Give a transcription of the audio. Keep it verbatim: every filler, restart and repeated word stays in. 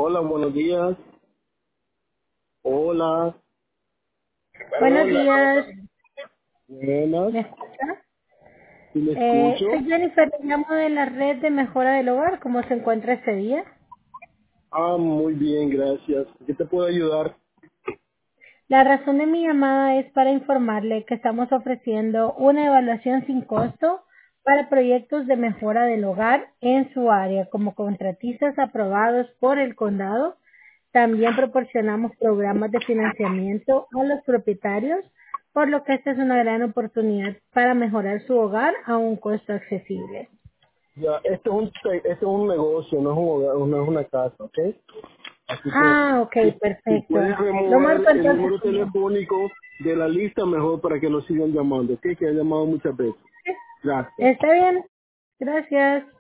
Hola, buenos días. Hola, Buenos hola. días, Buenas, ¿me escucha? ¿sí me Eh, escucho? soy Jennifer, le llamo de la red de mejora del hogar. ¿Cómo se encuentra este día? Ah, muy bien, gracias. ¿Qué te puedo ayudar? La razón de mi llamada es para informarle que estamos ofreciendo una evaluación sin costo para proyectos de mejora del hogar en su área como contratistas aprobados por el condado. También proporcionamos programas de financiamiento a los propietarios, por lo que esta es una gran oportunidad para mejorar su hogar a un costo accesible. Ya, esto es un, te- esto es un negocio, no es un hogar, no es una casa, ¿ok? Así que Ah, ok, si, si perfecto. puedes Lo remover marco el entonces número como. telefónico de la lista, mejor para que lo sigan llamando, ¿ok? Que ha llamado muchas veces. Gracias. Está bien. Gracias.